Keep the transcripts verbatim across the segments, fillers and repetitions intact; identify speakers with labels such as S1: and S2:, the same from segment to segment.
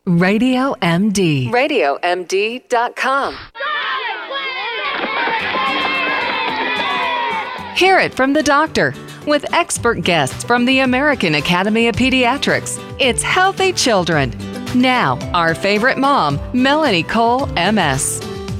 S1: Radio M D. radio M D dot com. Hear it from the doctor with expert guests from the American Academy of Pediatrics. It's Healthy Children. Now, our favorite mom, Melanie Cole, M S.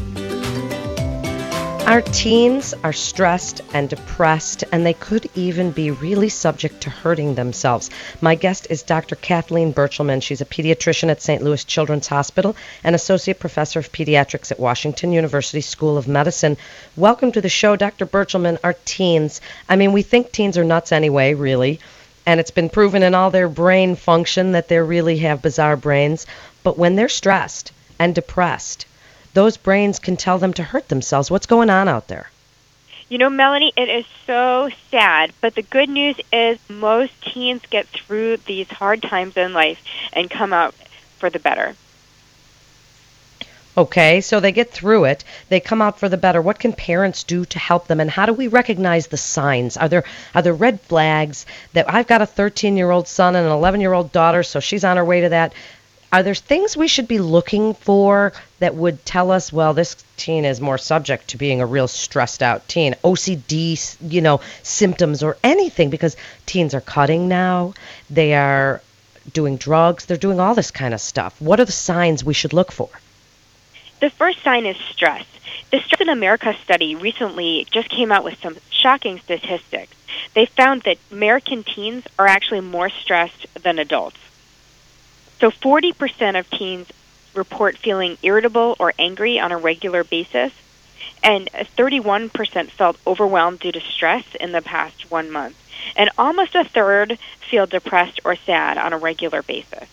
S2: Our teens are stressed and depressed, and they could even be really subject to hurting themselves. My guest is Doctor Kathleen Burchelman. She's a pediatrician at Saint Louis Children's Hospital and associate professor of pediatrics at Washington University School of Medicine. Welcome to the show, Doctor Burchelman. Our teens, I mean, we think teens are nuts anyway, really, and it's been proven in all their brain function that they really have bizarre brains. But when they're stressed and depressed, those brains can tell them to hurt themselves. What's going on out there?
S3: You know, Melanie, it is so sad, but the good news is most teens get through these hard times in life and come out for the better.
S2: Okay, so they get through it. They come out for the better. What can parents do to help them, and how do we recognize the signs? Are there are there red flags that I've got a thirteen-year-old son and an eleven-year-old daughter, so she's on her way to that? Are there things we should be looking for that would tell us, well, this teen is more subject to being a real stressed out teen? O C D, you know, symptoms or anything, because teens are cutting now. They are doing drugs. They're doing all this kind of stuff. What are the signs we should look for?
S3: The first sign is stress. The Stress in America study recently just came out with some shocking statistics. They found that American teens are actually more stressed than adults. So forty percent of teens report feeling irritable or angry on a regular basis, and thirty-one percent felt overwhelmed due to stress in the past one month. And almost a third feel depressed or sad on a regular basis.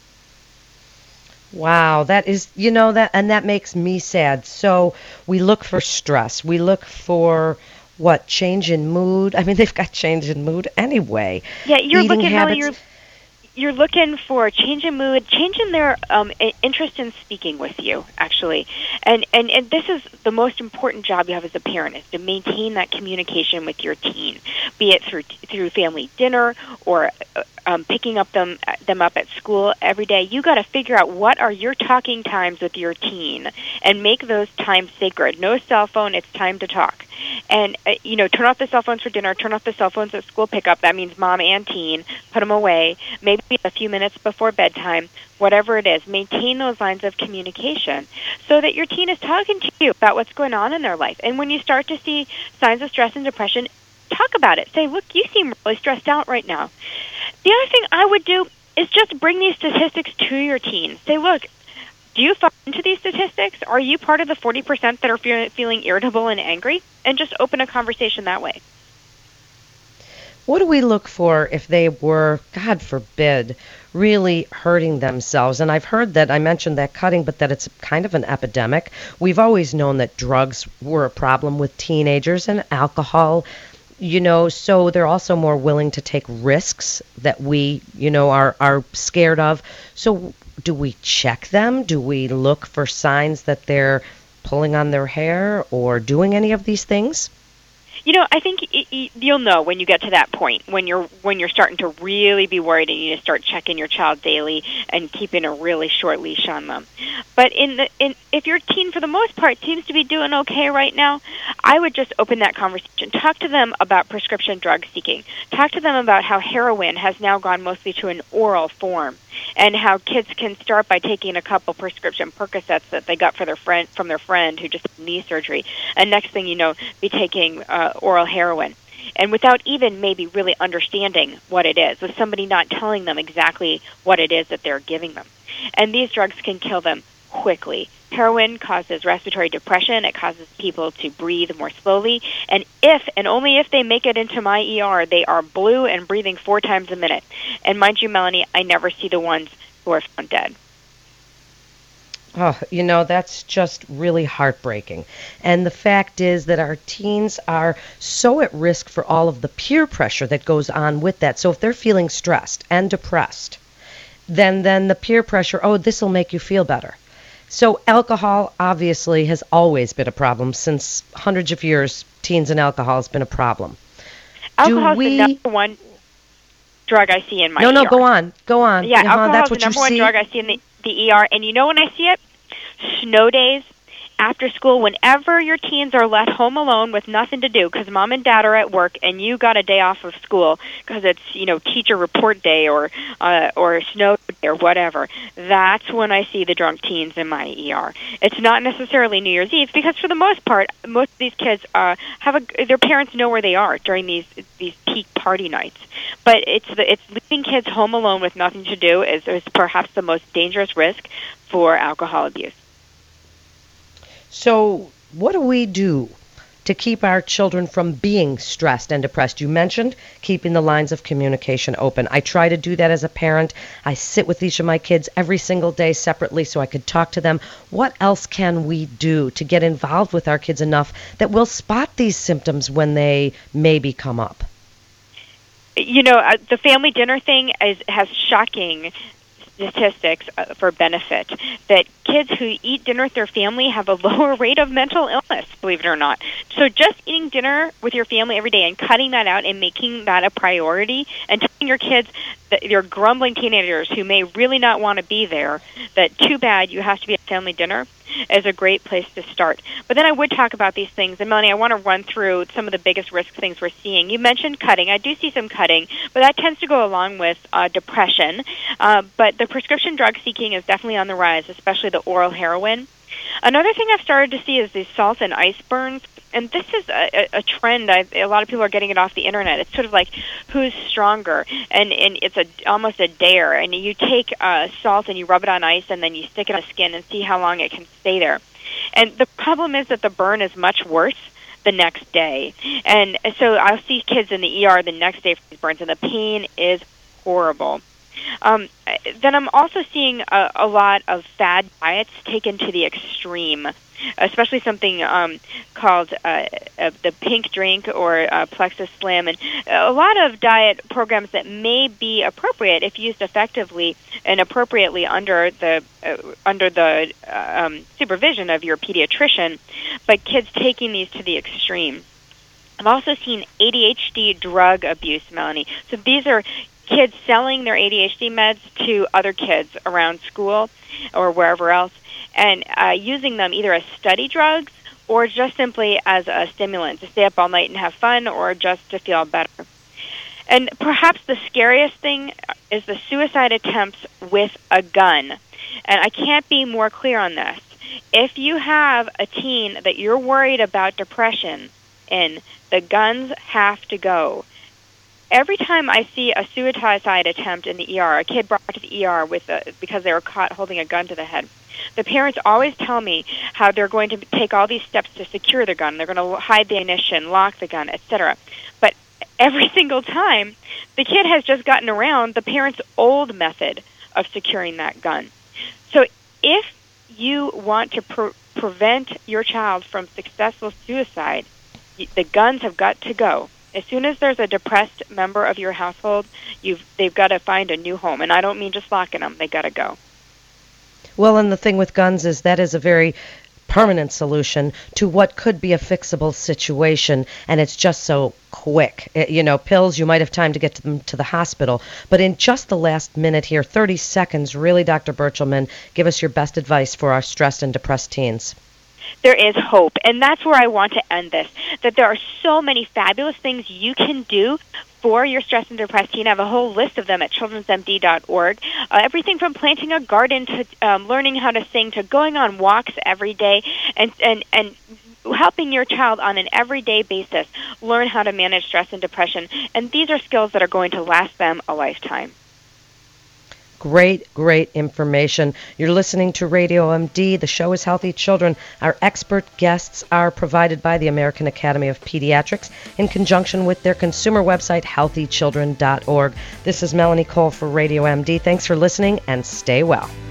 S2: Wow, that is, you know, that, and that makes me sad. So we look for stress. We look for what, change in mood? I mean, they've got change in mood anyway.
S3: Yeah, you're
S2: Eating
S3: looking,
S2: habits.
S3: Melanie, you're You're looking for change in mood, change in their um, interest in speaking with you, actually. And, and and this is the most important job you have as a parent, is to maintain that communication with your teen, be it through through family dinner or um, picking up them them up at school every day. You got to figure out what are your talking times with your teen and make those times sacred. No cell phone, it's time to talk. And, uh, you know, turn off the cell phones for dinner, turn off the cell phones at school pickup. That means mom and teen. Put them away. Maybe a few minutes before bedtime, whatever it is. Maintain those lines of communication so that your teen is talking to you about what's going on in their life. And when you start to see signs of stress and depression, talk about it. Say, look, you seem really stressed out right now. The other thing I would do is just bring these statistics to your teen. Say, look, do you fall into these statistics? Are you part of the forty percent that are fe- feeling irritable and angry? And just open a conversation that way.
S2: What do we look for if they were, God forbid, really hurting themselves? And I've heard that, I mentioned that cutting, but that it's kind of an epidemic. We've always known that drugs were a problem with teenagers and alcohol, you know, so they're also more willing to take risks that we, you know, are, are scared of. So do we check them? Do we look for signs that they're pulling on their hair or doing any of these things?
S3: You know, I think it, it, you'll know when you get to that point, when you're when you're starting to really be worried and you need to start checking your child daily and keeping a really short leash on them. But in the in if your teen, for the most part, seems to be doing okay right now, I would just open that conversation. Talk to them about prescription drug seeking. Talk to them about how heroin has now gone mostly to an oral form, and how kids can start by taking a couple prescription Percocets that they got for their friend from their friend who just had knee surgery, and next thing you know, be taking uh, oral heroin, and without even maybe really understanding what it is, with somebody not telling them exactly what it is that they're giving them. And these drugs can kill them quickly. Heroin causes respiratory depression. It causes people to breathe more slowly. And if, and only if they make it into my E R, they are blue and breathing four times a minute. And mind you, Melanie, I never see the ones who are found dead.
S2: Oh, you know, that's just really heartbreaking. And the fact is that our teens are so at risk for all of the peer pressure that goes on with that. So if they're feeling stressed and depressed, then then the peer pressure, oh, this will make you feel better. So alcohol obviously has always been a problem. Since hundreds of years, teens and alcohol has been a problem.
S3: Alcohol is
S2: we...
S3: the number one drug I see in my
S2: no,
S3: E R.
S2: No, no, go on. Go on.
S3: Yeah,
S2: uh-huh,
S3: alcohol
S2: that's
S3: is the
S2: what
S3: number
S2: you
S3: one
S2: see?
S3: drug I see in the, the E R. And you know when I see it? Snow days, after school, whenever your teens are left home alone with nothing to do because mom and dad are at work and you got a day off of school because it's, you know, teacher report day or uh, or snow day or whatever, that's when I see the drunk teens in my E R. It's not necessarily New Year's Eve because for the most part, most of these kids uh, have a, their parents know where they are during these these peak party nights. But it's the, it's leaving kids home alone with nothing to do is, is perhaps the most dangerous risk for alcohol abuse.
S2: So what do we do to keep our children from being stressed and depressed? You mentioned keeping the lines of communication open. I try to do that as a parent. I sit with each of my kids every single day separately so I could talk to them. What else can we do to get involved with our kids enough that we'll spot these symptoms when they maybe come up?
S3: You know, uh, the family dinner thing is, has shocking statistics uh, for benefit, that kids who eat dinner with their family have a lower rate of mental illness, believe it or not. So just eating dinner with your family every day and cutting that out and making that a priority and telling your kids, that your grumbling teenagers who may really not want to be there, that too bad you have to be at family dinner, is a great place to start. But then I would talk about these things. And Melanie, I want to run through some of the biggest risk things we're seeing. You mentioned cutting. I do see some cutting, but that tends to go along with uh, depression. Uh, but the prescription drug seeking is definitely on the rise, especially the oral heroin. Another thing I've started to see is these salt and ice burns. And this is a, a trend. I've, a lot of people are getting it off the internet. It's sort of like who's stronger, and, and it's a almost a dare. And you take uh, salt and you rub it on ice, and then you stick it on the skin and see how long it can stay there. And the problem is that the burn is much worse the next day. And so I'll see kids in the E R the next day for these burns, and the pain is horrible. Um, then I'm also seeing a, a lot of fad diets taken to the extreme, especially something um, called uh, uh, the pink drink or uh, Plexus Slim, and a lot of diet programs that may be appropriate if used effectively and appropriately under the uh, under the uh, um, supervision of your pediatrician, but kids taking these to the extreme. I've also seen A D H D drug abuse, Melanie. So these are kids selling their A D H D meds to other kids around school or wherever else, and uh, using them either as study drugs or just simply as a stimulant to stay up all night and have fun or just to feel better. And perhaps the scariest thing is the suicide attempts with a gun. And I can't be more clear on this. If you have a teen that you're worried about depression in, the guns have to go. Every time I see a suicide attempt in the E R, a kid brought to the E R with a, because they were caught holding a gun to the head, the parents always tell me how they're going to take all these steps to secure the gun. They're going to hide the ammunition, lock the gun, et cetera. But every single time, the kid has just gotten around the parents' old method of securing that gun. So if you want to pre- prevent your child from successful suicide, the guns have got to go. As soon as there's a depressed member of your household, you've they've got to find a new home. And I don't mean just locking them. They've got to go.
S2: Well, and the thing with guns is that is a very permanent solution to what could be a fixable situation, and it's just so quick. It, you know, pills, you might have time to get to them to the hospital, but in just the last minute here, thirty seconds, really, Doctor Burchelman, give us your best advice for our stressed and depressed teens.
S3: There is hope, and that's where I want to end this, that there are so many fabulous things you can do for your stressed and depressed teen. I have a whole list of them at children's m d dot org. Uh, everything from planting a garden to um, learning how to sing to going on walks every day and, and, and helping your child on an everyday basis learn how to manage stress and depression. And these are skills that are going to last them a lifetime.
S2: Great, great information. You're listening to Radio M D. The show is Healthy Children. Our expert guests are provided by the American Academy of Pediatrics in conjunction with their consumer website, healthy children dot org. This is Melanie Cole for Radio M D. Thanks for listening, and stay well.